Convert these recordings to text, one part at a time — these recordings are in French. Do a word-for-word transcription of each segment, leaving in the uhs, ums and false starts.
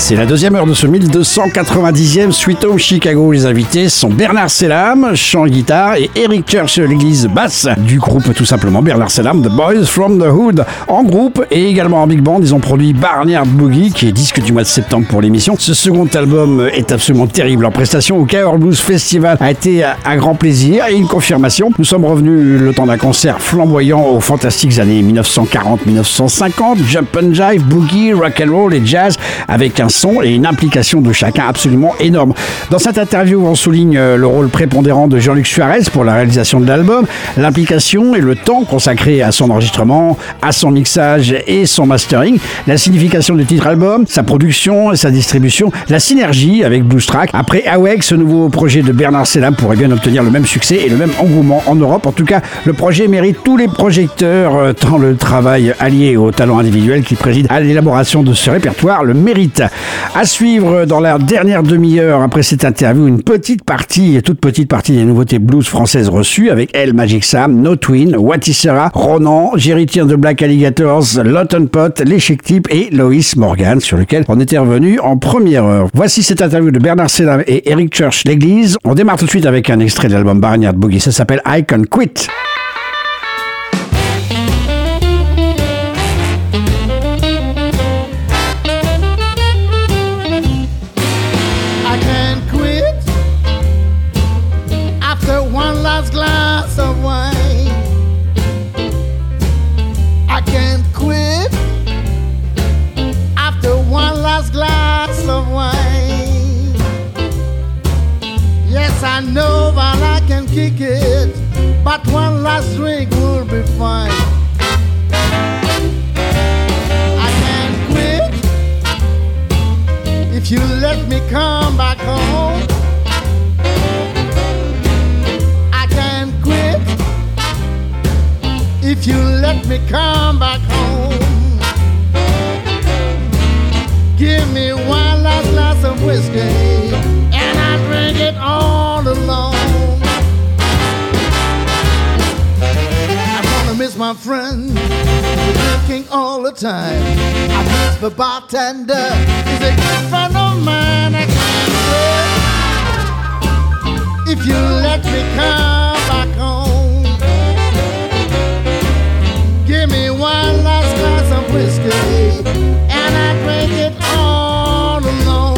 C'est la deuxième heure de ce mille deux cent quatre-vingt-dixième Sweet Home Chicago. Les invités sont Bernard Sellam, chant et guitare, et Eric Church, l'église basse du groupe tout simplement. Bernard Sellam, The Boys from the Hood. En groupe et également en big band, ils ont produit Barnyard Boogie, qui est disque du mois de septembre pour l'émission. Ce second album est absolument terrible. En prestation au Cahors Blues Festival a été un grand plaisir et une confirmation. Nous sommes revenus le temps d'un concert flamboyant aux fantastiques années mille neuf cent quarante mille neuf cent cinquante, jump and jive, boogie, rock and roll et jazz, avec un son et une implication de chacun absolument énorme. Dans cette interview, on souligne le rôle prépondérant de Jean-Luc Suarez pour la réalisation de l'album, l'implication et le temps consacré à son enregistrement, à son mixage et son mastering, la signification du titre album, sa production et sa distribution, la synergie avec Blues Track. Après Awake, ce nouveau projet de Bernard Sellam pourrait bien obtenir le même succès et le même engouement en Europe. En tout cas, le projet mérite tous les projecteurs, tant le travail allié au talent individuel qui préside à l'élaboration de ce répertoire le mérite. À suivre dans la dernière demi-heure après cette interview, une petite partie, toute petite partie des nouveautés blues françaises reçues avec Elle, Magic Sam, No Twin, Watissera, Ronan, Jerry Teen the Black Alligators, Lawton Pot, Les Chic Types et Lois Morgan, sur lequel on était revenu en première heure. Voici cette interview de Bernard Sellam et Eric Church, l'église. On démarre tout de suite avec un extrait de l'album Barnyard Boogie. Ça s'appelle I Can Quit. I know that I can kick it, but one last drink will be fine. I can't quit if you let me come back home. I can't quit if you let me come back home. Give me one last glass of whiskey and I drink it all alone. I'm gonna miss my friend, drinking all the time. I miss the bartender, he's a good friend of mine. I can't quit if you let me come back home. Give me one last glass of whiskey and I drink it all alone.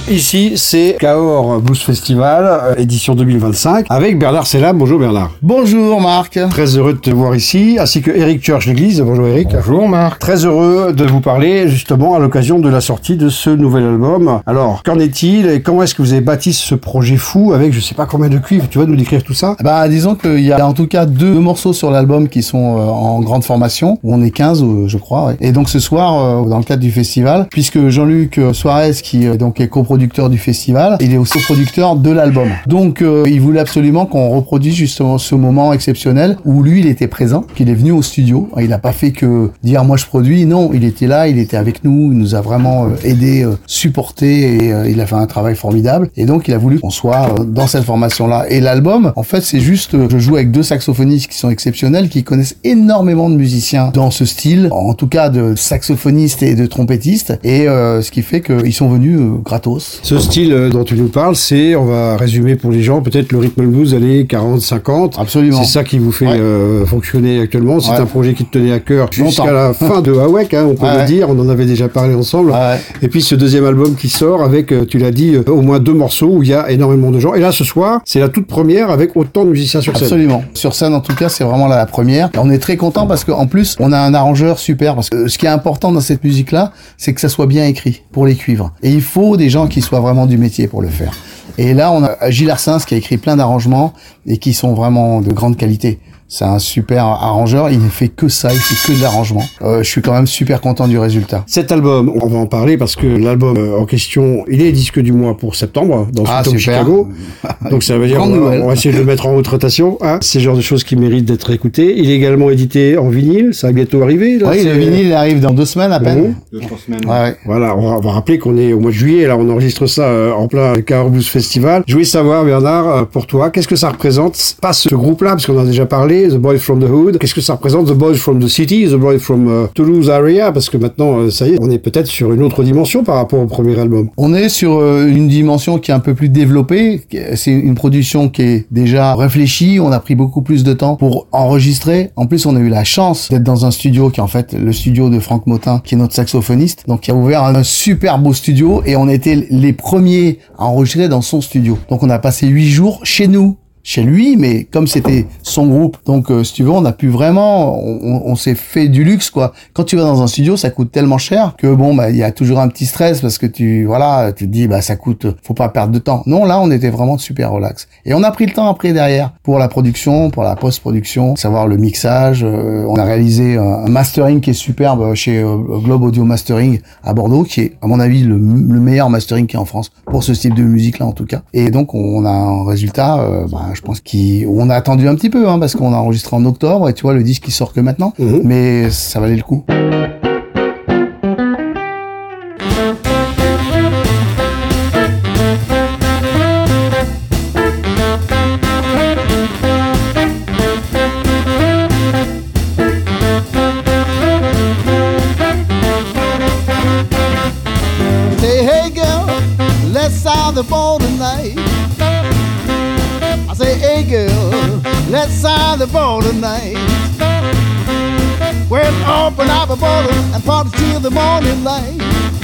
Ici, c'est Cahors Blues Festival, euh, édition deux mille vingt-cinq, avec Bernard Selam. Bonjour Bernard. Bonjour Marc. Très heureux de te voir ici, ainsi que Eric Church l'église. Bonjour Eric. Bonjour Marc. Très heureux de vous parler justement à l'occasion de la sortie de ce nouvel album. Alors, qu'en est-il et comment est-ce que vous avez bâti ce projet fou avec je sais pas combien de cuivres? Tu vas nous décrire tout ça? Bah, disons qu'il y a en tout cas deux, deux morceaux sur l'album qui sont euh, en grande formation, où on est quinze, euh, je crois. Ouais. Et donc ce soir, euh, dans le cadre du festival, puisque Jean-Luc Suarez, qui euh, donc est coproducteur du festival, il est aussi coproducteur de l'album. Donc euh, il voulait absolument qu'on reproduise justement ce moment exceptionnel où lui, il était présent, qu'il est venu au studio. Il n'a pas fait que dire moi je produis, non, il était là, il était avec nous, il nous a vraiment euh, aidé, euh, supporté et euh, il a fait un travail formidable. Et donc il a voulu qu'on soit euh, dans cette formation-là. Et l'album, en fait, c'est juste, euh, je joue avec deux saxophonistes qui sont exceptionnels, qui connaissent énormément de musiciens dans ce style, en tout cas de saxophonistes et de trompettistes, et euh, ce qui fait qu'ils sont venus euh, gratos. Ce style euh, dont tu nous parles, c'est, on va résumer pour les gens, peut-être le rhythm and blues années quarante cinquante. Absolument. C'est ça qui vous fait Ouais. euh, fonctionner actuellement. C'est Ouais. un projet qui te tenait à cœur jusqu'à Longtemps. la fin de Awek, hein, on peut Ouais. le dire. On en avait déjà parlé ensemble. Ouais. Et puis ce deuxième album qui sort avec, euh, tu l'as dit, euh, au moins deux morceaux où il y a énormément de gens. Et là, ce soir, c'est la toute première avec autant de musiciens sur scène. Absolument. Sur scène, en tout cas, c'est vraiment la, la première. Et on est très content parce qu'en plus, on a un arrangeur super. Parce que euh, ce qui est important dans cette musique-là, c'est que ça soit bien écrit pour les cuivres. Et il faut des gens qui soient vraiment du métier pour le faire. Et là, on a Gilles Arsens qui a écrit plein d'arrangements et qui sont vraiment de grande qualité. C'est un super arrangeur, il ne fait que ça, il fait que de l'arrangement. Euh, je suis quand même super content du résultat. Cet album, on va en parler parce que l'album euh, en question, il est disque du mois pour septembre dans Ah, Sweet Home super. Chicago. Donc ça veut dire Grande on va, nouvelle. on va essayer de le mettre en haute rotation. Hein. C'est le genre de choses qui méritent d'être écoutées. Il est également édité en vinyle, ça va bientôt arriver. Là, Oui, c'est- le vinyle il arrive dans deux semaines à peine. Mhm. Deux, trois semaines. Ouais, ouais. Voilà, on va, on va rappeler qu'on est au mois de juillet, là on enregistre ça euh, en plein Cahors Blues Festival. Je voulais savoir, Bernard, euh, pour toi, qu'est-ce que ça représente? Pas ce groupe-là, parce qu'on en a déjà parlé, The Boys from the Hood. Qu'est-ce que ça représente, The Boys from the City, The Boys from euh, Toulouse Area? Parce que maintenant, euh, ça y est, on est peut-être sur une autre dimension par rapport au premier album. On est sur euh, une dimension qui est un peu plus développée. C'est une production qui est déjà réfléchie. On a pris beaucoup plus de temps pour enregistrer. En plus, on a eu la chance d'être dans un studio qui est en fait le studio de Franck Motin, qui est notre saxophoniste. Donc, il a ouvert un super beau studio et on était les premiers à enregistrer dans son studio. Donc, on a passé huit jours chez nous. Chez lui, mais comme c'était son groupe, donc euh, si tu veux, on a pu vraiment, on, on s'est fait du luxe quoi. Quand tu vas dans un studio, ça coûte tellement cher que bon bah il y a toujours un petit stress parce que tu voilà, tu te dis bah ça coûte, faut pas perdre de temps. Non, là on était vraiment super relax et on a pris le temps après derrière pour la production, pour la post-production, savoir le mixage. Euh, on a réalisé un, un mastering qui est superbe chez euh, Globe Audio Mastering à Bordeaux, qui est à mon avis le, le meilleur mastering qui est en France pour ce type de musique là en tout cas. Et donc on a un résultat. Euh, bah, je pense qu'on a attendu un petit peu, hein, parce qu'on a enregistré en octobre, et tu vois, le disque, il sort que maintenant. Mhm. Mais ça valait le coup. Hey, hey, girl, let's sound the phone tonight. I say, hey, girl, let's sound the phone tonight. We'll open up a bottle and party till the morning light.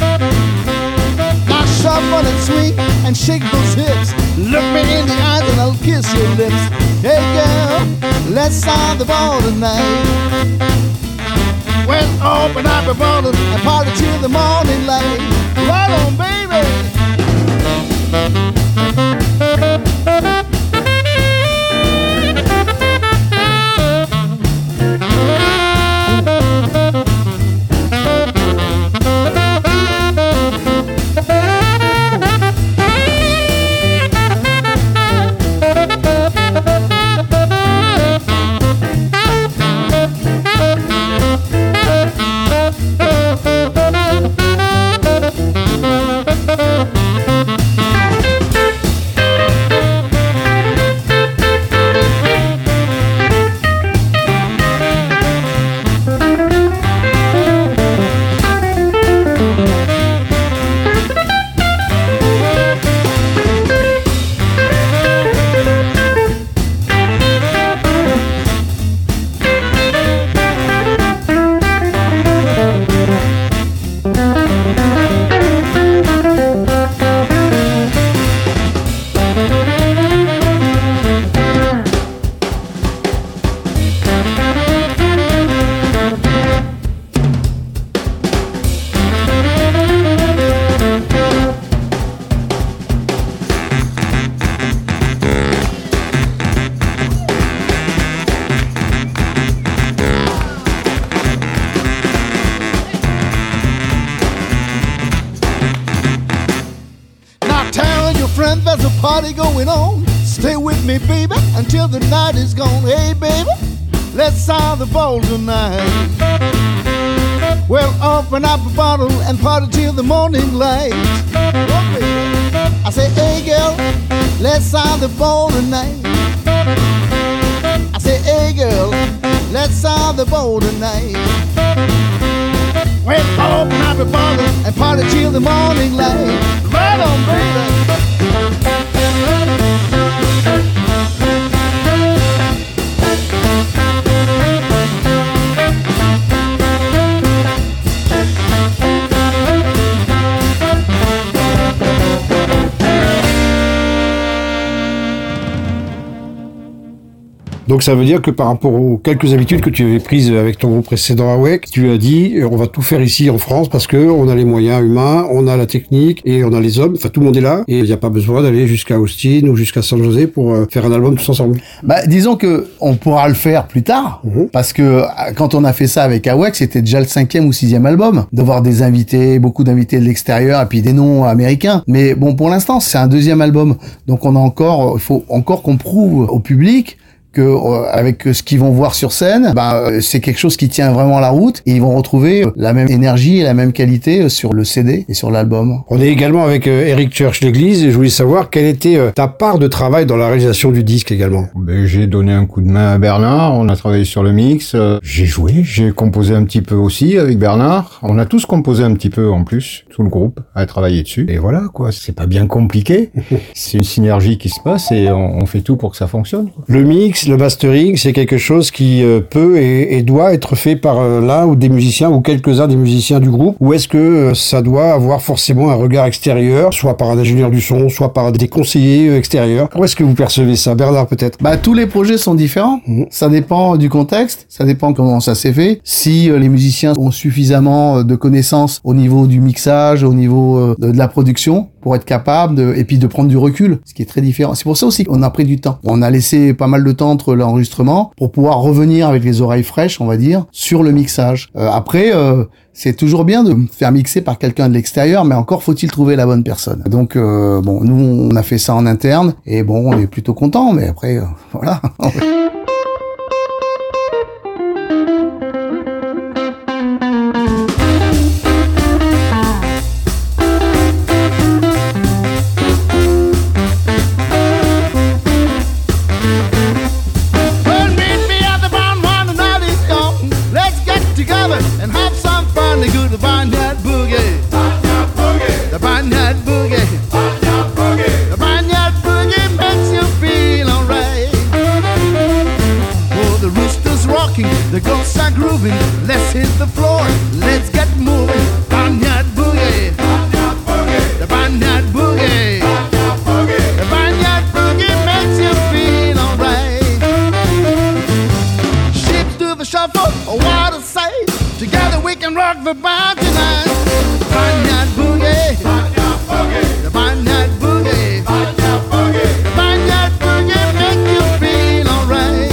Now shuffle and swing and shake those hips. Look me in the eyes and I'll kiss your lips. Hey, girl, let's sound the ball tonight. Well, open up a bottle and party till the morning light. Right on, baby. party going on. Stay with me, baby, until the night is gone. Hey, baby, let's sound the ball tonight. Well, open up a bottle and party till the morning light. Oh, baby. I say, hey, girl, let's sound the ball tonight. I say, hey, girl, let's sound the ball tonight. Well, open up a bottle and party till the morning light. Right on, baby. Donc ça veut dire que par rapport aux quelques habitudes que tu avais prises avec ton groupe précédent Awake, tu as dit on va tout faire ici en France parce que on a les moyens humains, on a la technique et on a les hommes, enfin tout le monde est là et il n'y a pas besoin d'aller jusqu'à Austin ou jusqu'à San José pour euh, faire un album tous ensemble. Bah disons que on pourra le faire plus tard mmh. parce que quand on a fait ça avec Awake, c'était déjà le cinquième ou sixième album, d'avoir des invités, beaucoup d'invités de l'extérieur et puis des noms américains. Mais bon, pour l'instant c'est un deuxième album, donc on a encore, il faut encore qu'on prouve au public que euh, avec ce qu'ils vont voir sur scène, bah, c'est quelque chose qui tient vraiment la route et ils vont retrouver la même énergie et la même qualité sur le C D et sur l'album. On est également avec euh, Eric Church l'église et je voulais savoir quelle était euh, ta part de travail dans la réalisation du disque également. Ben, j'ai donné un coup de main à Bernard, on a travaillé sur le mix, euh, j'ai joué, j'ai composé un petit peu aussi avec Bernard, on a tous composé un petit peu en plus, tout le groupe a travaillé dessus et voilà quoi, c'est pas bien compliqué, c'est une synergie qui se passe et on, on fait tout pour que ça fonctionne. Le mix, le mastering, c'est quelque chose qui euh, peut et, et doit être fait par euh, l'un ou des musiciens ou quelques-uns des musiciens du groupe, ou est-ce que euh, ça doit avoir forcément un regard extérieur, soit par un ingénieur du son, soit par des conseillers euh, extérieurs? Comment est-ce que vous percevez ça, Bernard, peut-être? Bah tous les projets sont différents, mmh. ça dépend du contexte, ça dépend comment ça s'est fait. Si euh, les musiciens ont suffisamment euh, de connaissances au niveau du mixage, au niveau euh, de, de la production, pour être capable de, et puis de prendre du recul, ce qui est très différent. C'est pour ça aussi qu'on a pris du temps. On a laissé pas mal de temps entre l'enregistrement pour pouvoir revenir avec les oreilles fraîches, on va dire, sur le mixage. Euh, après, euh, c'est toujours bien de faire mixer par quelqu'un de l'extérieur, mais encore faut-il trouver la bonne personne. Donc, euh, bon, nous, on a fait ça en interne, et bon, on est plutôt content, mais après, euh, voilà. The ghosts are grooving, let's hit the floor, let's get moving. Barnyard boogie, barnyard boogie, the barnyard boogie, barnyard boogie, the barnyard boogie makes you feel alright. Ships do the shuffle, what to say? Together we can rock the barn tonight. Barnyard boogie, barnyard boogie, the barnyard boogie, barnyard boogie, the barnyard boogie makes you feel alright.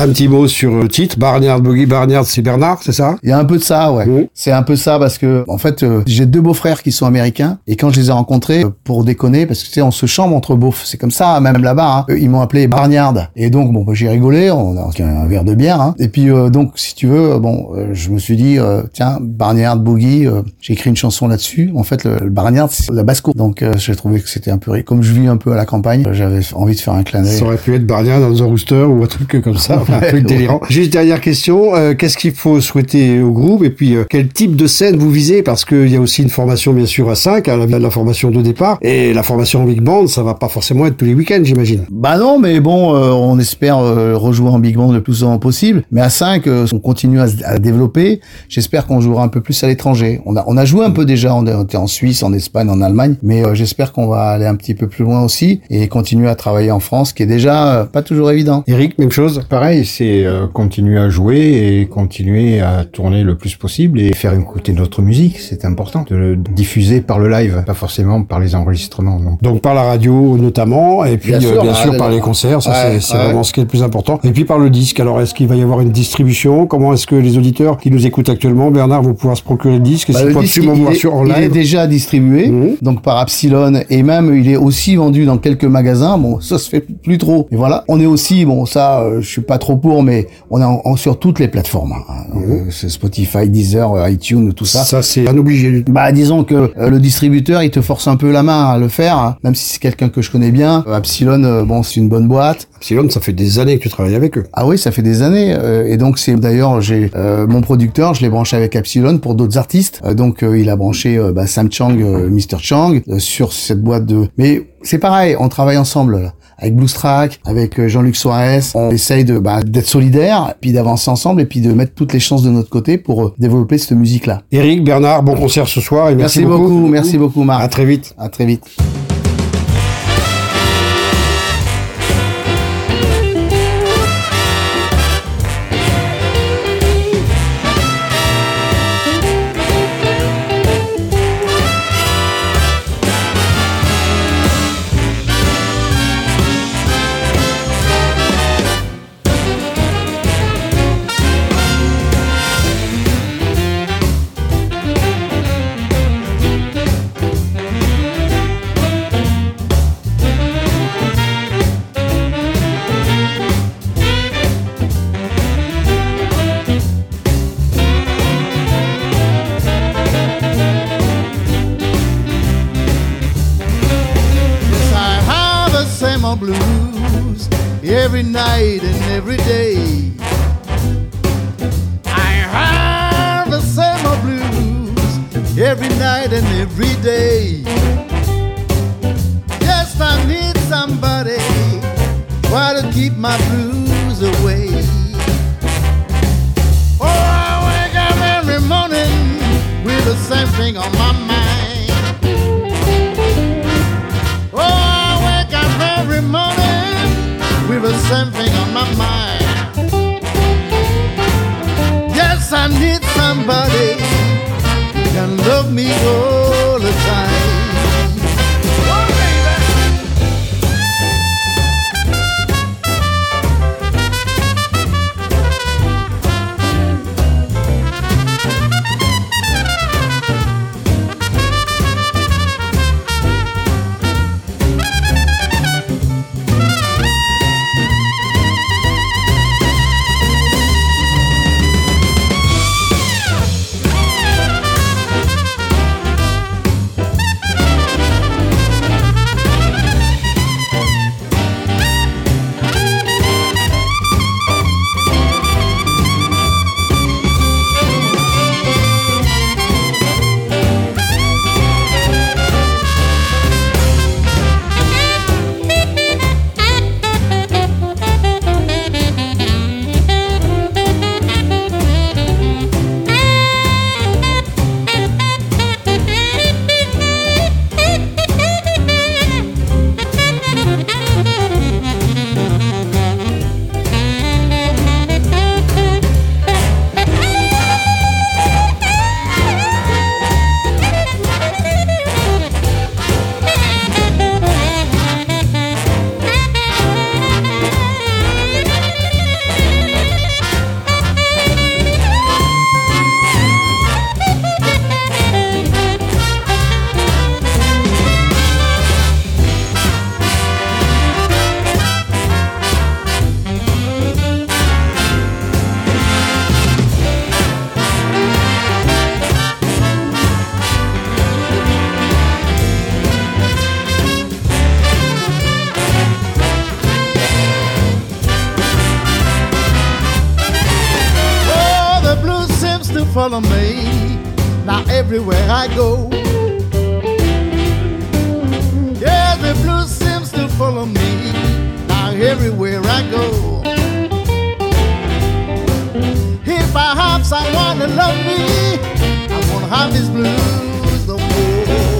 Un petit mot sur le titre, Barnyard Boogie. Barnyard, c'est Bernard, c'est ça? Il y a un peu de ça, ouais. Mmh. C'est un peu ça parce que, en fait, euh, j'ai deux beaux-frères qui sont américains et quand je les ai rencontrés, euh, pour déconner, parce que tu sais, on se chambre entre beaufs, c'est comme ça, même là-bas, hein, ils m'ont appelé Barnyard. Et donc, bon, bah, j'ai rigolé, on a un verre de bière, hein. Et puis, euh, donc, si tu veux, bon, euh, je me suis dit, euh, tiens, Barnyard Boogie, euh, j'ai écrit une chanson là-dessus. En fait, le, le Barnyard, c'est la basse-cour. Donc, euh, j'ai trouvé que c'était un peu, comme je vis un peu à la campagne, euh, j'avais envie de faire un clin d'œil. Ça aurait pu être Barnyard dans un rooster ou un truc comme ça, enfin, un truc délirant. Juste dernière question, euh, qu'est-ce qu'il faut souhaiter au groupe et puis euh, quel type de scène vous visez? Parce qu'il y a aussi une formation bien sûr à cinq, hein, la, la formation de départ, et la formation en big band, ça va pas forcément être tous les week-ends, j'imagine. Bah non, mais bon, euh, on espère euh, rejouer en big band le plus souvent possible. Mais à cinq, euh, on continue à, à développer. J'espère qu'on jouera un peu plus à l'étranger. On a, on a joué un peu déjà, on était en Suisse, en Espagne, en Allemagne, mais euh, j'espère qu'on va aller un petit peu plus loin aussi et continuer à travailler en France, qui est déjà euh, pas toujours évident. Eric, même chose? Pareil, c'est euh, continuer à jouer et continuer à tourner le plus possible et faire écouter notre musique, c'est important de le diffuser par le live, pas forcément par les enregistrements. Non. Donc par la radio notamment, et puis Bien euh, sûr, bien bah, sûr là, par là, les concerts, ça ouais, c'est, c'est ouais. vraiment ce qui est le plus important. Et puis par le disque, alors est-ce qu'il va y avoir une distribution? Comment est-ce que les auditeurs qui nous écoutent actuellement, Bernard, vont pouvoir se procurer le disque? Est-ce Bah, qu'ils le peuvent disque, absolument il, voir est, sur en il est live? déjà distribué, Mmh. donc par Epsilon, et même il est aussi vendu dans quelques magasins. Bon, ça se fait plus trop. Et voilà, on est aussi, bon, ça, euh, je suis pas trop pour, mais on est en, en- sur toutes les plateformes. Hein. Donc, Mmh. euh, c'est Spotify, Deezer, euh, iTunes, tout ça. Ça c'est un obligé. Bah, disons que euh, le distributeur, il te force un peu la main à le faire, hein, même si c'est quelqu'un que je connais bien. Euh, Epsilon, euh, bon, c'est une bonne boîte. Epsilon, ça fait des années que tu travailles avec eux. Ah oui, ça fait des années. euh, et donc, c'est d'ailleurs, j'ai euh, mon producteur, je l'ai branché avec Epsilon pour d'autres artistes. Euh, donc, euh, il a branché euh, bah, Sam Chang, euh, mister Chang, euh, sur cette boîte de... Mais c'est pareil, on travaille ensemble, là. Avec Bluestrack, avec euh, Jean-Luc Suarez, on essaye de bah, d'être solidaires, puis d'avancer ensemble, et puis de mettre toutes les chances de notre côté pour euh, développer cette musique-là. Eric, Bernard, bon concert ce soir et merci, Merci beaucoup, merci beaucoup, Marc. À très vite. À très vite. Yes, I have the same old blues every night and every day. I have the same old blues every night and every day. Yes, I need somebody try to keep my blues away. Oh, I wake up every morning with the same thing on my mind. Oh, I wake up every morning with the same thing on my mind. Yes, I need somebody who can love me all the time. Oh, baby. to follow me. Now everywhere I go, yeah, the blues seems to follow me. Now everywhere I go, if I have someone to love me, I won't have these blues no more.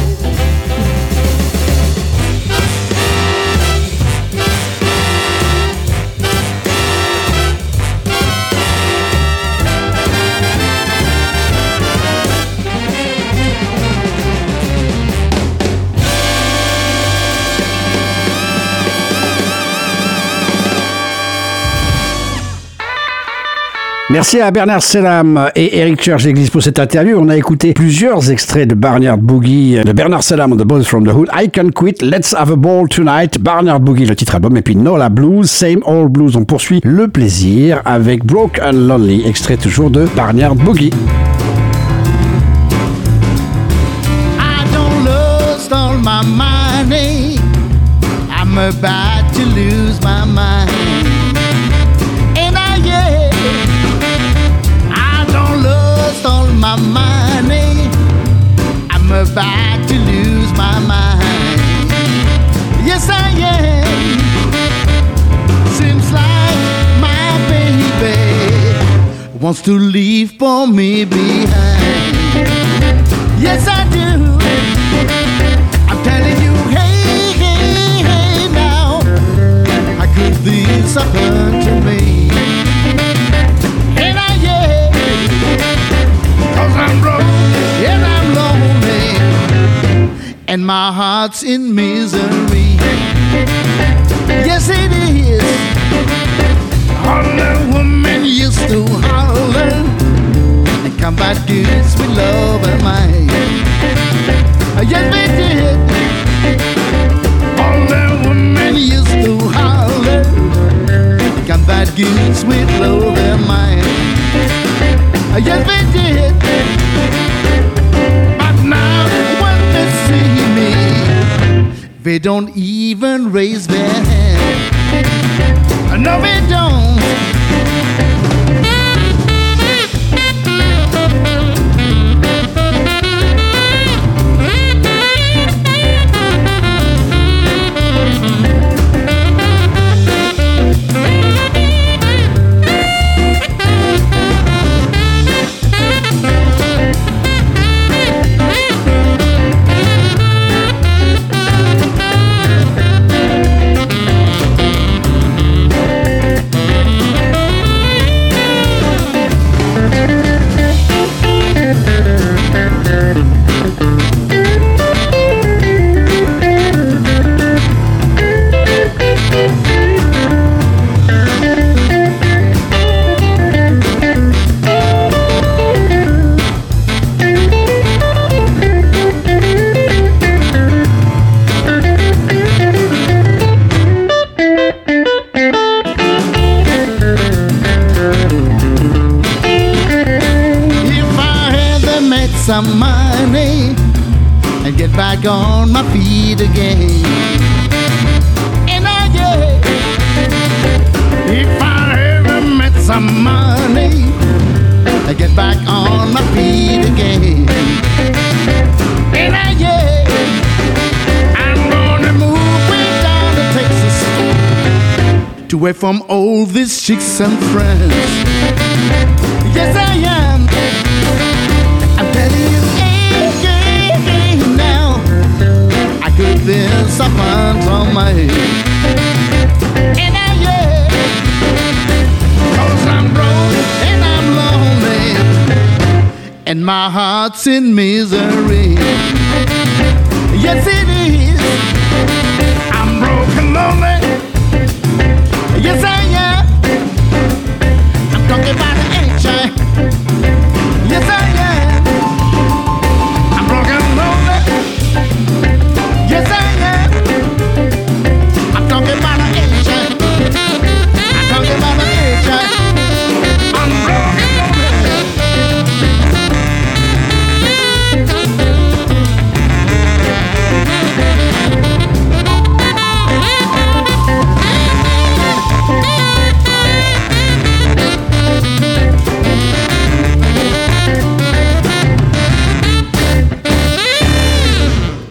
Merci à Bernard Selam et Eric Church l'église pour cette interview. On a écouté plusieurs extraits de Barnyard Boogie, de Bernard Selam, The Boys from the Hood, I Can Quit, Let's Have a Ball Tonight, Barnyard Boogie, le titre album, et puis Nola Blues, Same Old Blues. On poursuit le plaisir avec Broke and Lonely, extrait toujours de Barnyard Boogie. I don't lost all my money, I'm about to lose my mind. And I, yeah, all my money, I'm about to lose my mind. Yes, I am. Seems like my baby wants to leave for me behind. Yes, I do. I'm telling you, hey, hey, hey, now, how could this happen to me? I'm broke and I'm lonely, and my heart's in misery. Yes, it is. All the women used to holler and come back goods with love and mine. Yes, they did. All the women used to holler and come back goods with love and mine. Yes, they did. But now when they see me, they don't even raise their hand. No, they don't. Some money and get back on my feet again. And I, yeah, if I ever met some money and get back on my feet again. And I, yeah, I'm gonna move way down to Texas to away from all these chicks and friends. Yes, I am. I'm telling you, hey, hey, hey, now I could this up on my head. And I, yeah, cause I'm broke and I'm lonely, and my heart's in misery. Yes, it is. I'm broke and lonely. Yes, I am. I'm talking about the H I. Yes, I am. I'm broke and lonely. Yes, I am. I'm talking about the H I. I'm talking about the H I. I'm broke and lonely.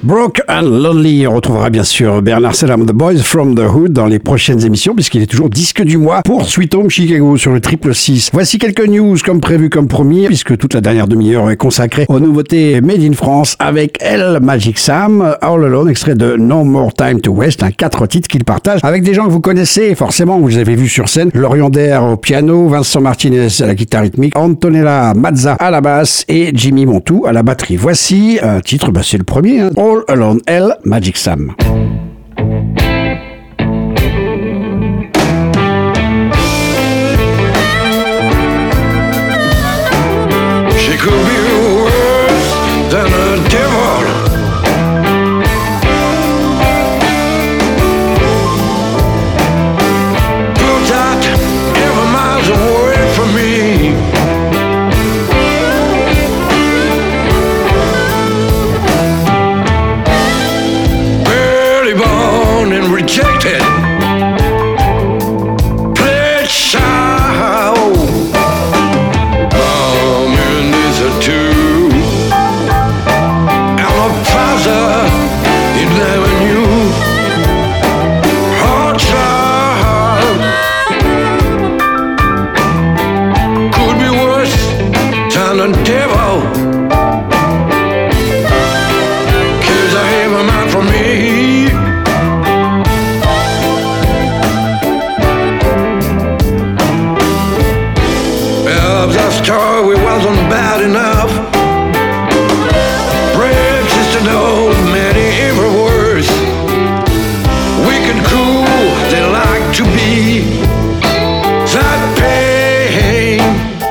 Broke and Lonely. On retrouvera bien sûr Bernard Selam, The Boys from the Hood dans les prochaines émissions puisqu'il est toujours disque du mois pour Sweet Home Chicago sur le triple six. Voici quelques news comme prévu, comme promis, puisque toute la dernière demi-heure est consacrée aux nouveautés Made in France avec El Magic Sam, All Alone, extrait de No More Time to Waste, un quatre titres qu'il partage avec des gens que vous connaissez, forcément, vous les avez vus sur scène. Lorient Der au piano, Vincent Martinez à la guitare rythmique, Antonella Mazza à la basse et Jimmy Montou à la batterie. Voici un titre, bah c'est le premier, hein. All Alone, El Magic Sam. She could be worse than a devil. Put that ever miles away from me. Barely born and rejected. Played shy. We wasn't bad enough. Brave sister knows many evil words. Wicked, cruel, they like to be. That pain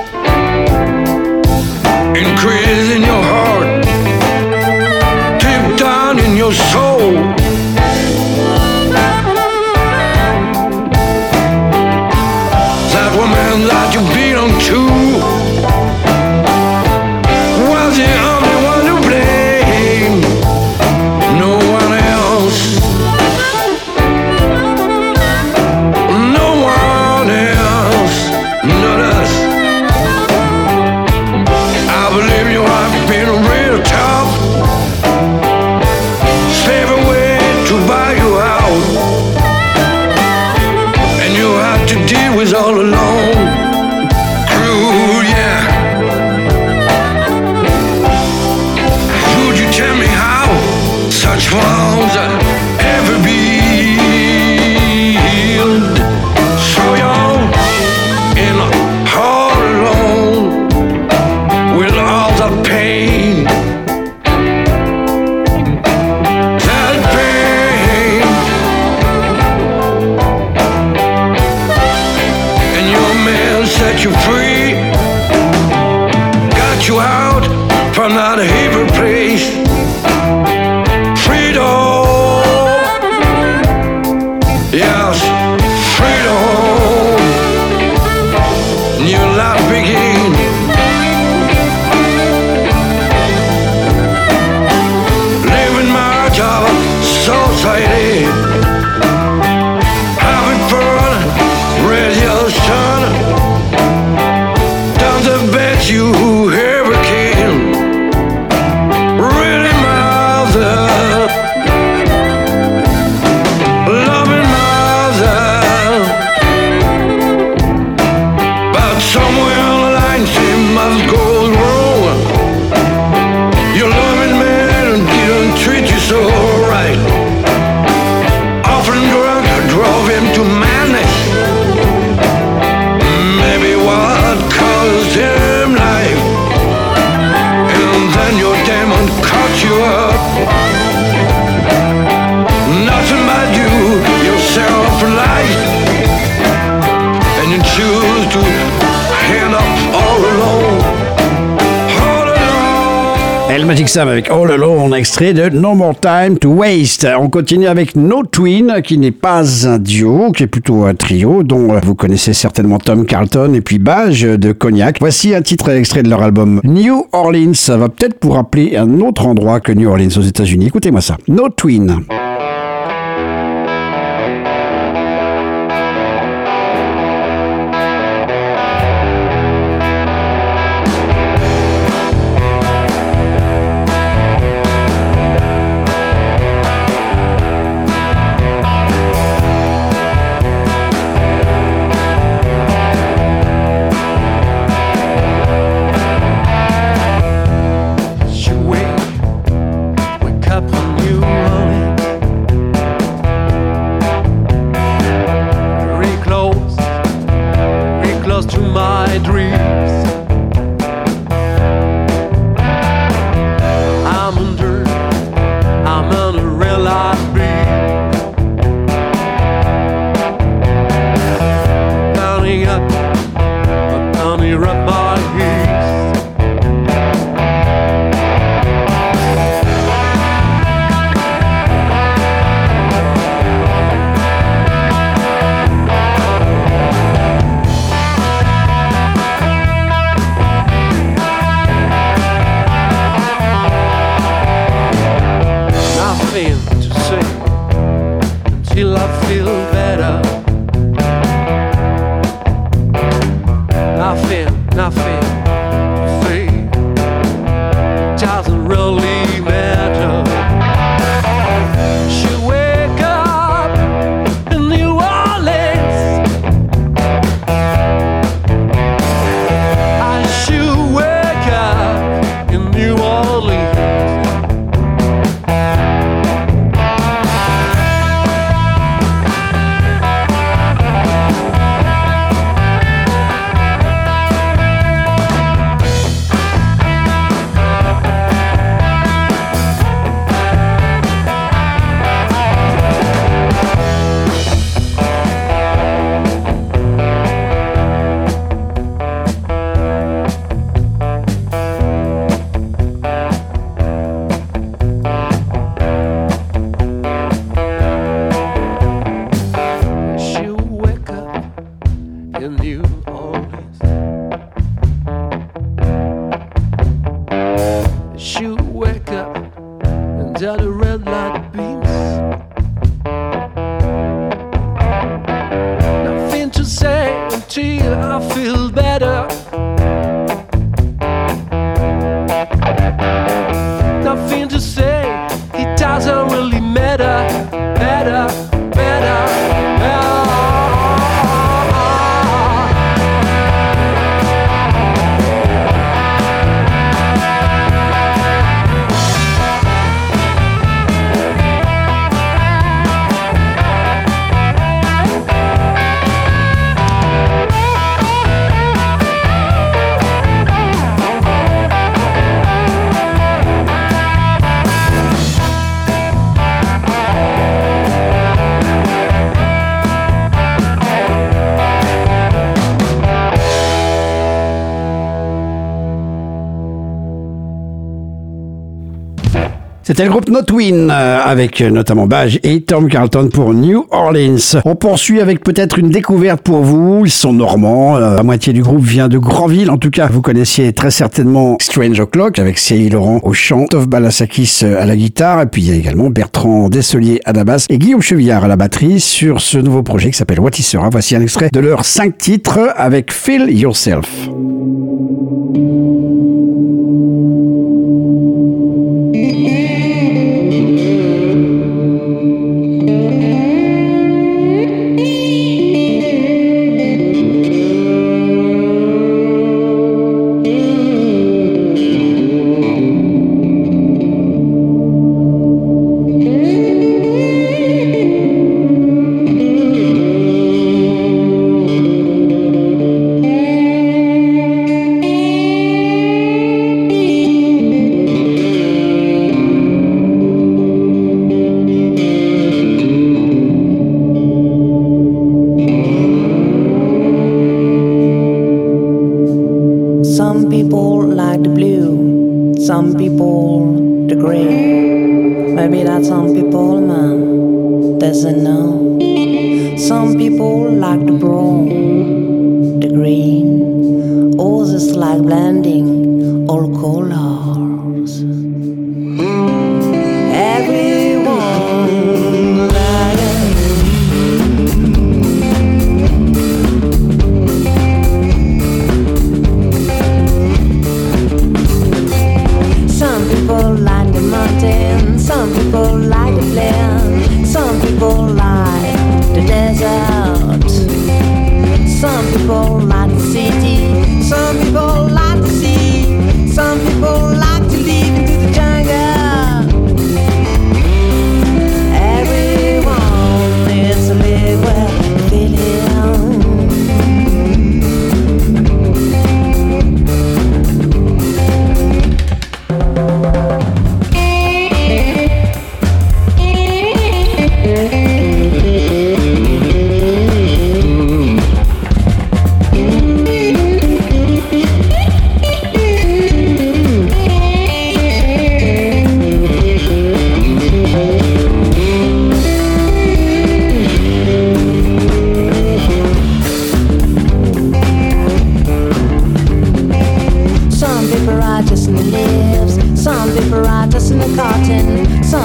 increase in your heart, deep down in your soul. That woman that you beat on too. All alone, cruel, yeah. Would you tell me how such wounds ever be healed? So young and all alone, with all the pain. That pain. Set you free, got you out from that evil place. Freedom, yes, freedom. New life begin. Living my job, society, having fun, raise your son. The best you ever can. Really, mother, loving mother. But somewhere on the line, she must go wrong. Your loving man didn't treat you so right. Often drunk drove him to madness. Maybe what caused him life, and then your demon caught you up. Nothing but you, yourself for life, and you choose to hand up all alone. All alone. El Magic Sam avec All Alone, extrait de No More Time to Waste. On continue avec No Twin, qui n'est pas un duo, qui est plutôt un trio, dont vous connaissez certainement Tom Carlton et puis Baj de Cognac. Voici un titre extrait de leur album New Orleans. Ça va peut-être vous rappeler un autre endroit que New Orleans aux États-Unis. Écoutez-moi ça. No Twin. to my dreams. I'm under, I'm on a red light beam. Pounding up, I'm pounding up my heat. Till I feel better. Nothing, nothing to say. Doesn't really matter. She wake up in New Orleans. I should wake up in New Orleans. C'était le groupe Notwin, euh, avec notamment Badge et Tom Carlton pour New Orleans. On poursuit avec peut-être une découverte pour vous. Ils sont normands, euh, la moitié du groupe vient de Granville. En tout cas, vous connaissiez très certainement Strange O'Clock avec Cyril Laurent au chant, Tov Balasakis à la guitare, et puis il y a également Bertrand Desselier à la basse et Guillaume Chevillard à la batterie sur ce nouveau projet qui s'appelle What Is Sera. Voici un extrait de leurs cinq titres avec Feel Yourself.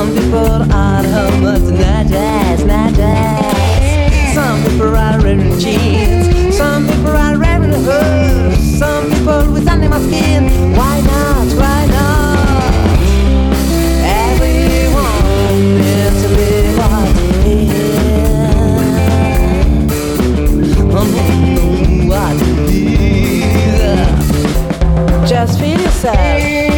Some people are hummus, not jazz, not jazz. Some people are wearing jeans. Some people are wearing hoods. Some people with animal skin. Why not? Why not? Everyone is to live what it is. Oh, what it is. Just feel yourself.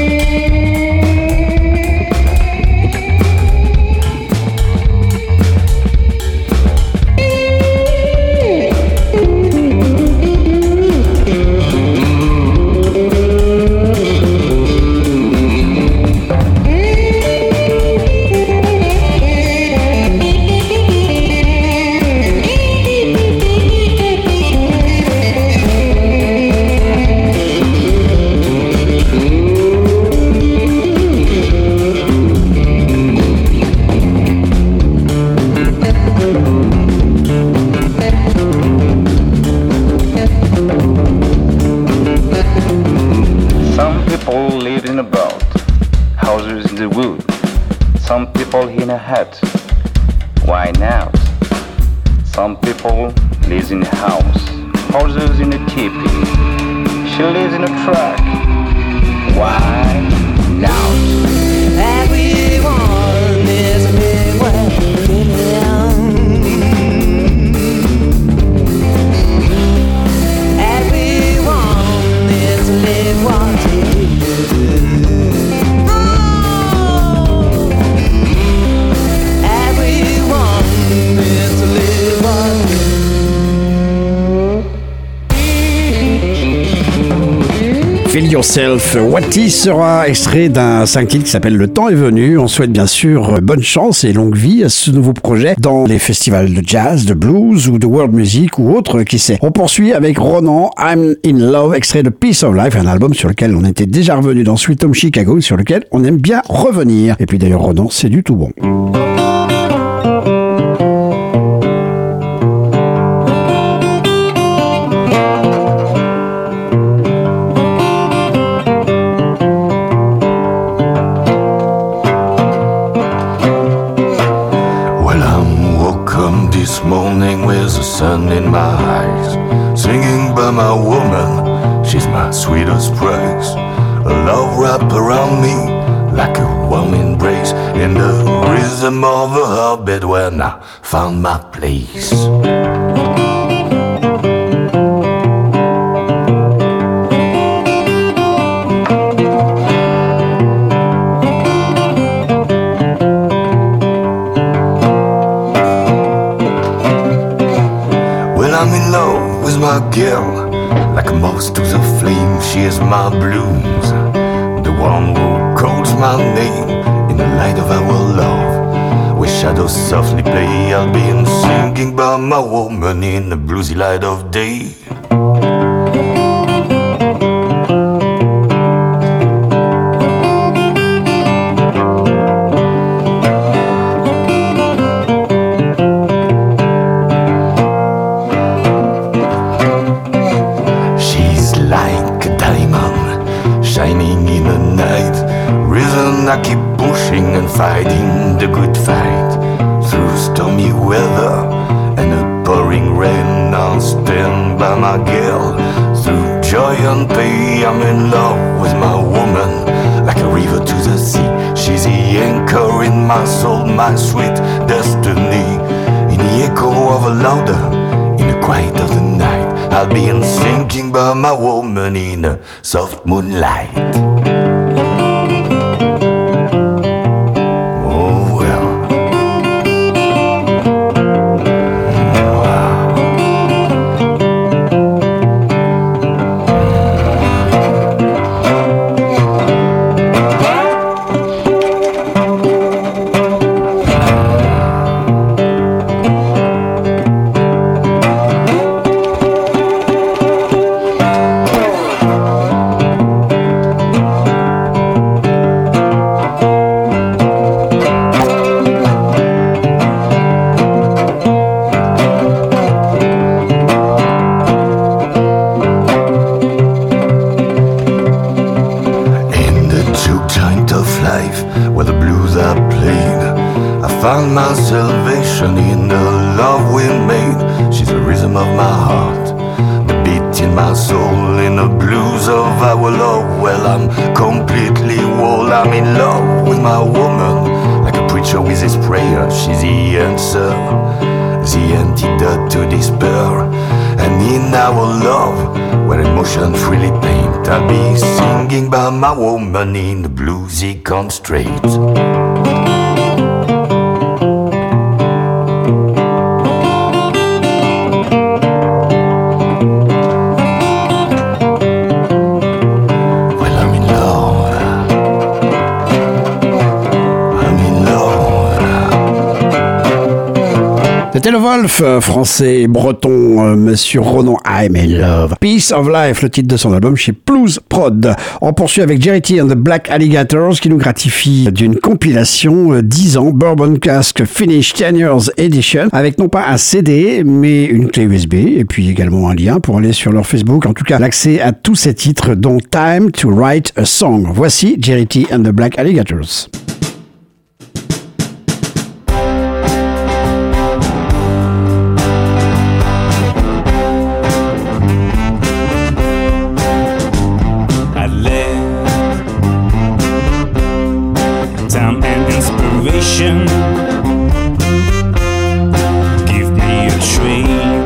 Some people in a hut. Why not? Some people live in a house. Others in a teepee. She lives in a truck. Why not? Everyone is living. Everyone is living what it is. Feel Yourself. Watty sera extrait d'un cinq titres qui s'appelle Le Temps est venu. On souhaite bien sûr bonne chance et longue vie à ce nouveau projet dans les festivals de jazz, de blues ou de world music ou autre, qui sait. On poursuit avec Ronan, I'm in Love, extrait de Piece of Life, un album sur lequel on était déjà revenu dans Sweet Home Chicago, sur lequel on aime bien revenir. Et puis d'ailleurs Ronan, c'est du tout bon. This morning with the sun in my eyes, singing by my woman, she's my sweetest praise. A love wrap around me like a warm embrace, in the rhythm of a heartbeat when I found my place. I'm in love with my girl, like a moth to the flame. She is my blues, the one who calls my name in the light of our love. Where shadows softly play, I'll be singing by my woman in the bluesy light of day. Shining in the night, reason I keep pushing and fighting the good fight. Through stormy weather and a pouring rain, I'll stand by my girl. Through joy and pain, I'm in love with my woman, like a river to the sea. She's the anchor in my soul, my sweet destiny. In the echo of a laughter, in the quiet of the night, I'll be sinking by my woman in a soft moonlight. Oh well. emotion in the love we made. She's the rhythm of my heart, the beat in my soul, in the blues of our love. Well, I'm completely whole, I'm in love with my woman, like a preacher with his prayer. She's the answer, the antidote to despair. And in our love, where emotion freely paint, I'll be singing by my woman in the bluesy constraints. C'était le Wolf, français et breton, euh, Monsieur Ronan, I'm in love. Piece of Life, le titre de son album chez Blues Prod. On poursuit avec Jerry T and the Black Alligators qui nous gratifie d'une compilation euh, dix ans, Bourbon Cask Finish ten years Edition, avec non pas un C D, mais une clé U S B, et puis également un lien pour aller sur leur Facebook. En tout cas, l'accès à tous ces titres, dont Time to Write a Song. Voici Jerry T and the Black Alligators. Time and inspiration, give me a train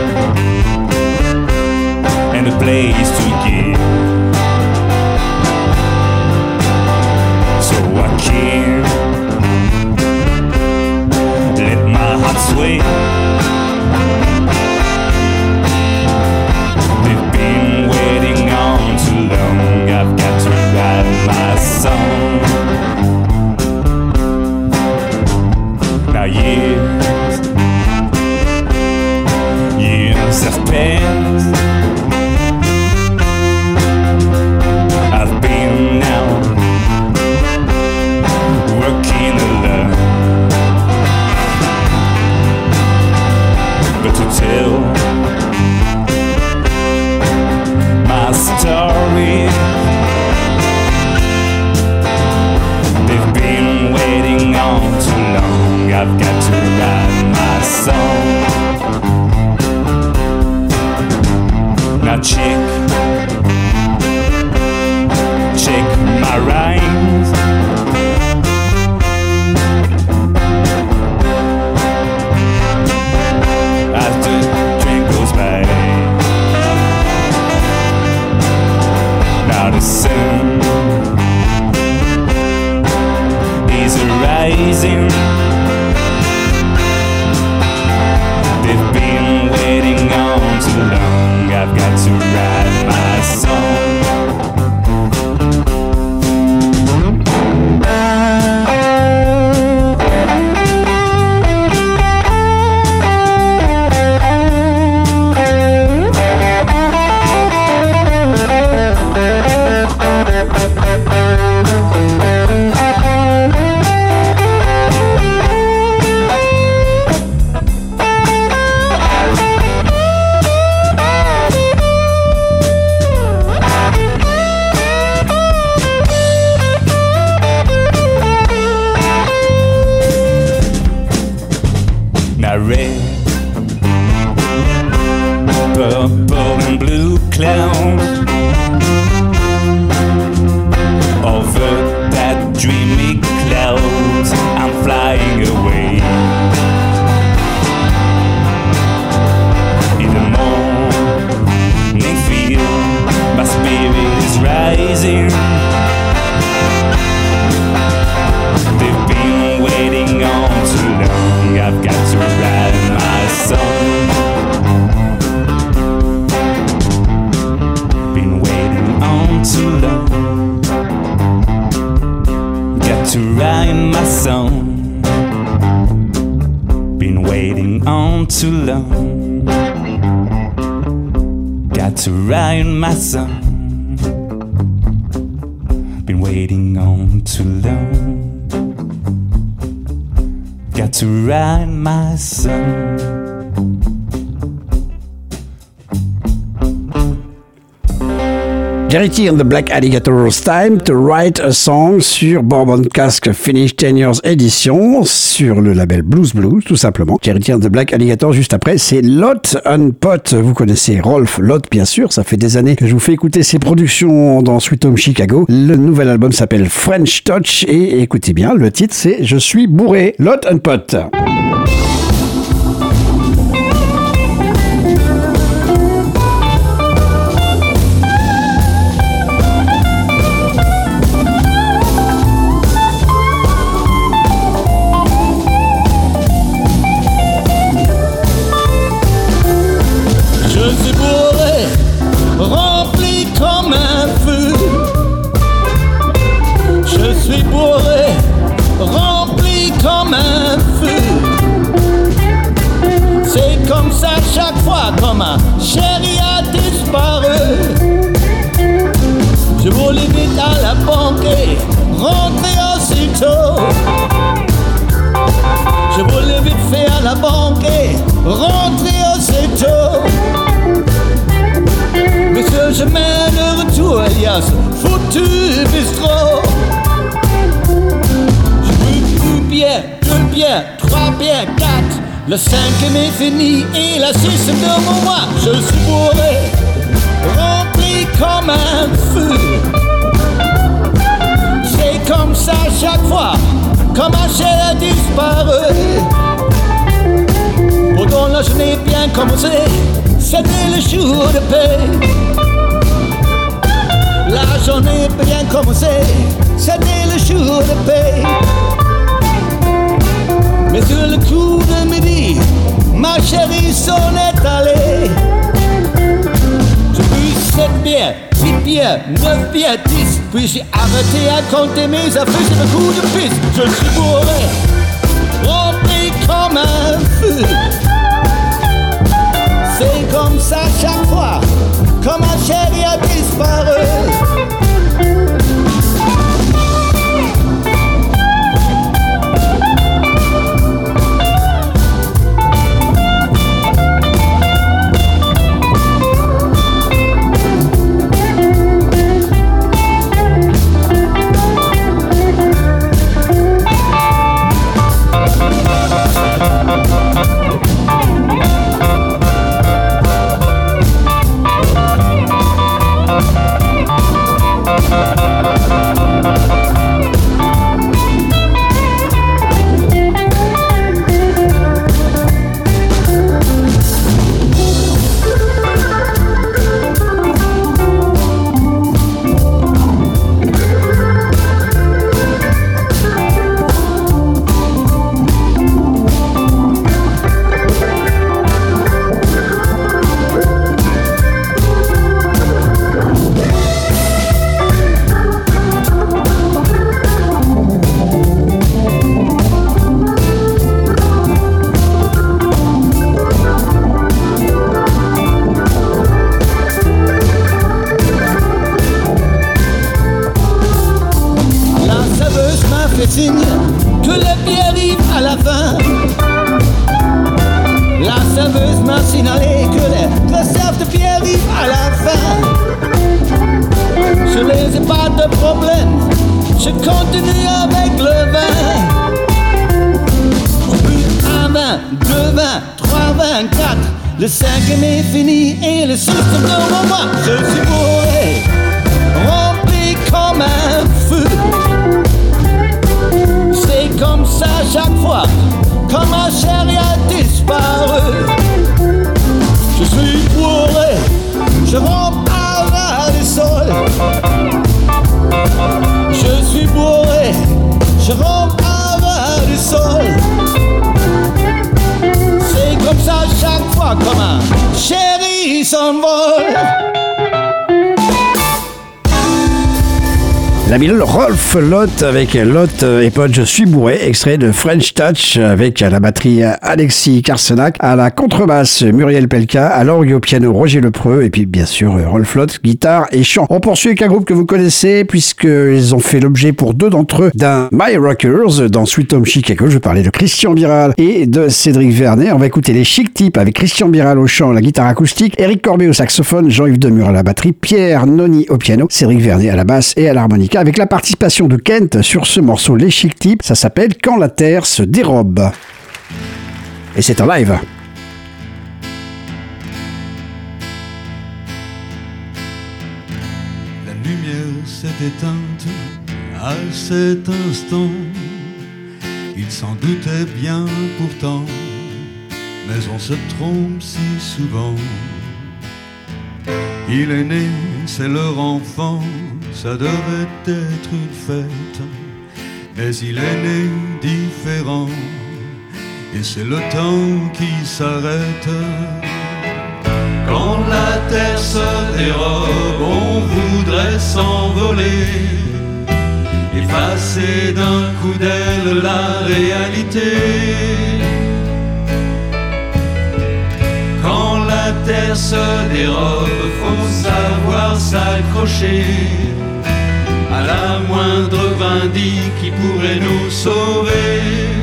and a place to give, so I can't let my heart sway. They've been waiting on too long, I've got to write my song. Now years, years have passed. I've been out working alone, but to tell my story, they've been waiting on too long. I've got to write my song. Now check, check my rhymes. As the train goes by, now the sun is rising. They've been waiting on too long, I've got to write my song. Red, purple and blue clouds over that dreamy clouds, I'm flying away. In the morning feel, my spirit is rising. They've been waiting on too long, I've got to write my song. Been waiting on too long, got to write my song. Been waiting on too long, got to write my song. Been waiting on too long, got to write my song. Charity and the Black Alligators, Time to Write a Song sur Bourbon Cask Finish ten years Edition sur le label Blues Blues, tout simplement. Charity and the Black Alligators, juste après, c'est Lot and Pot. Vous connaissez Rolf Lot, bien sûr. Ça fait des années que je vous fais écouter ses productions dans Sweet Home Chicago. Le nouvel album s'appelle French Touch et écoutez bien, le titre c'est Je suis bourré. Lot and Pot. Chaque fois que ma chérie a disparu, je voulais vite à la banque et rentrer aussitôt. Je voulais vite faire à la banque et rentrer aussitôt. Mais ce chemin de retour, il y a ce foutu bistrot. Je veux plus bien, deux bien, trois bien, quatre. Le cinquième est fini et la sixième devant moi. Je suis bourré, rempli comme un feu. C'est comme ça chaque fois, quand ma chair a disparu. Pourtant là je n'ai bien commencé, c'était le jour de paix. Là j'en ai bien commencé, c'était le jour de paix. Mais sur le coup de midi, ma chérie s'en est allée. Je bus sept bières, huit bières, neuf bières, dix. Puis j'ai arrêté à compter mes affaires sur le coup de piste. Je suis bourré, rempli comme un feu. C'est comme ça chaque fois, quand ma chérie a disparu. Que le bière arrive à la fin. La serveuse m'a signalé que les réserves de bière arrivent à la fin. Je n'ai pas de problème, je continue avec le vin. Plus un vin, deux vins, trois vins, quatre. Le cinquième est fini et le sixième devant moi. Je suis bourré, rempli comme un feu. C'est comme ça chaque fois, quand ma chérie a disparu. Je suis bourré, je rentre à ras du sol. Je suis bourré, je rentre à ras du sol. C'est comme ça chaque fois, quand ma chérie s'envole. L'ami Rolf Lott avec Lott et pote Je suis bourré, extrait de French Touch avec à la batterie Alexis Karsenak, à la contrebasse Muriel Pelka, à l'orgue au piano Roger Lepreux et puis bien sûr Rolf Lott, guitare et chant. On poursuit avec un groupe que vous connaissez puisqu'ils ont fait l'objet pour deux d'entre eux d'un My Rockers dans Sweet Home Chicago. Je parlais de Christian Biral et de Cédric Vernet. On va écouter les Chic Types avec Christian Biral au chant, la guitare acoustique, Éric Corbet au saxophone, Jean-Yves Demure à la batterie, Pierre Noni au piano, Cédric Vernet à la basse et à l'harmonica avec la participation de Kent sur ce morceau Les Chic Types. Ça s'appelle Quand la terre se dérobe. Et c'est en live. La lumière s'est éteinte à cet instant. Il s'en doutait bien pourtant, mais on se trompe si souvent. Il est né, c'est leur enfant, ça devait être une fête, mais il est né différent, et c'est le temps qui s'arrête. Quand la terre se dérobe, on voudrait s'envoler, effacer d'un coup d'aile la réalité. Quand la terre se dérobe, faut savoir s'accrocher à la moindre vindicte qui pourrait nous sauver.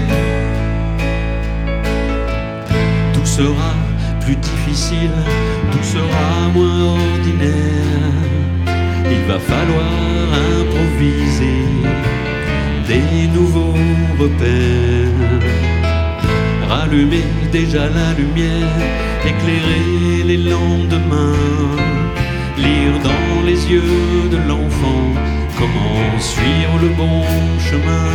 Tout sera plus difficile, tout sera moins ordinaire. Il va falloir improviser des nouveaux repères, rallumer déjà la lumière, éclairer les lendemains, lire dans les yeux de l'enfant comment suivre le bon chemin.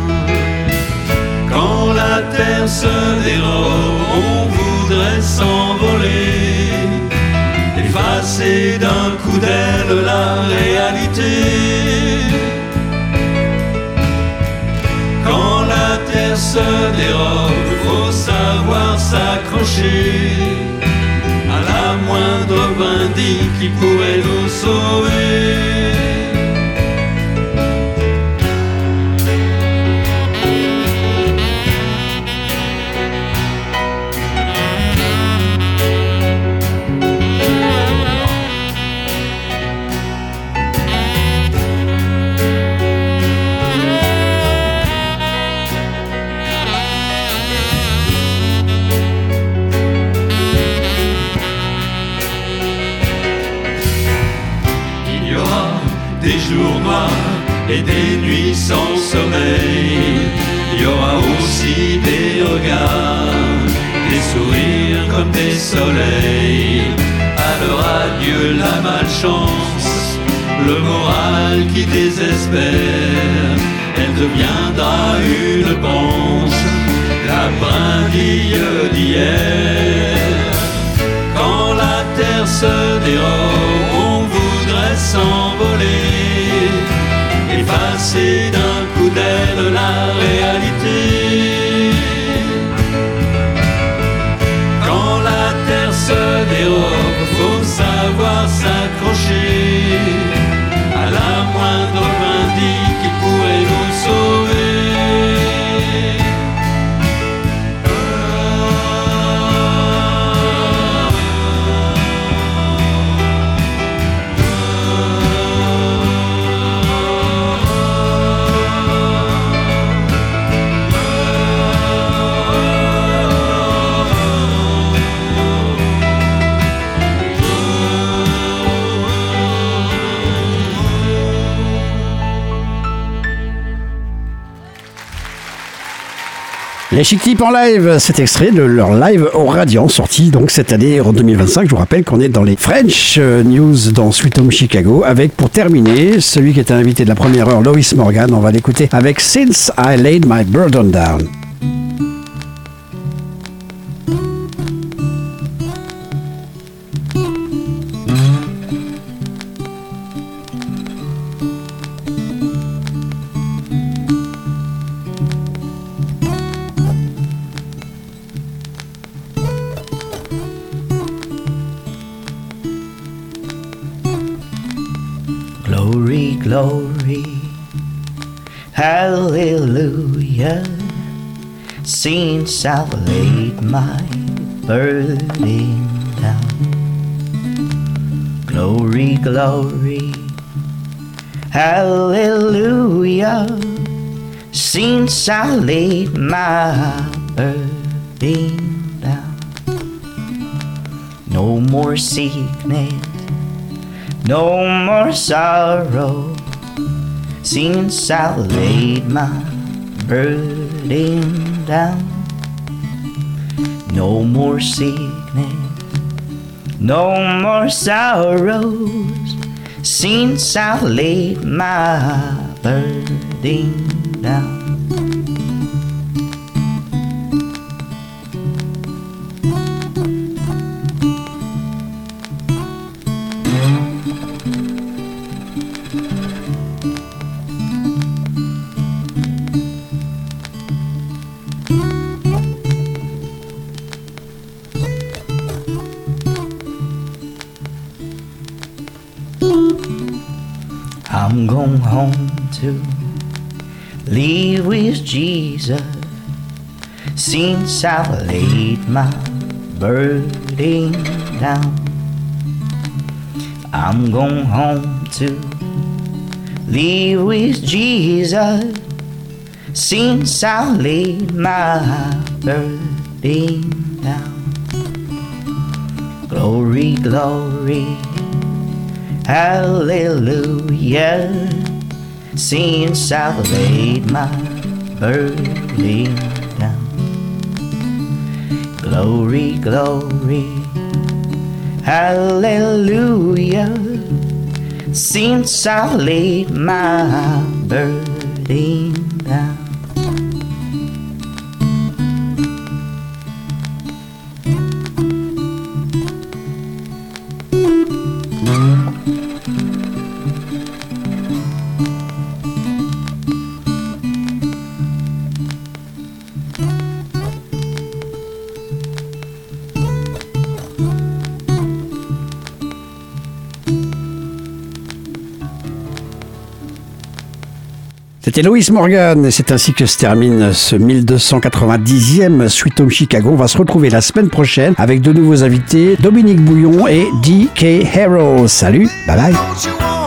Quand la terre se dérobe, on voudrait s'envoler, effacer d'un coup d'aile la réalité. Quand la terre se dérobe, faut savoir s'accrocher à la moindre vindicte qui pourrait nous sauver. Des jours noirs et des nuits sans sommeil. Il y aura aussi des regards, des sourires comme des soleils. Alors adieu la malchance, le moral qui désespère. Elle deviendra une branche, la brindille d'hier. Quand la terre se dérobe, on voudrait s'envoler, effacer d'un coup d'aile la réalité. Quand la terre se dérobe, faut savoir s'accrocher à la moindre vindicte qui pourrait nous sauver. Les Chic Types en live, cet extrait de leur live au Radiant, sorti donc cette année en deux mille vingt-cinq. Je vous rappelle qu'on est dans les French News dans Sweet Home Chicago, avec pour terminer celui qui était invité de la première heure, Lois Morgan. On va l'écouter avec Since I Laid My Burden Down. Glory, glory, Hallelujah, since I've laid my burden down. Glory, glory, hallelujah, since I laid my burden down. No more sickness, no more sorrow, since I laid my burden down. No more sickness, no more sorrows, since I laid my burden down. I'm going home to live with Jesus, since I've laid my burden down. I'm going home to live with Jesus, since I've laid my burden down. Glory, glory, hallelujah, since I've laid my burden down. Glory, glory, hallelujah, since I've laid my burden down. C'était Louis Morgan et c'est ainsi que se termine ce mille deux cent quatre-vingt-dixième Sweet Home Chicago. On va se retrouver la semaine prochaine avec de nouveaux invités, Dominique Bouillon et D K Hero. Salut, bye bye.